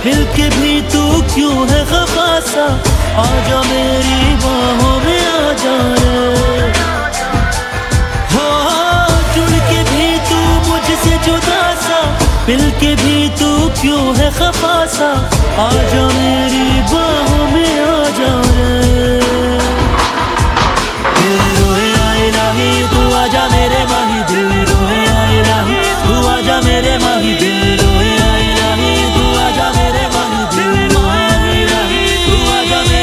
मिलके भी तू क्यों है खफा सा, आजा मेरी बाहों में आजा रे। हो जुड़ के भी तू मुझसे जुदा सा, मिलके भी तू क्यों है खफा सा, आजा मेरी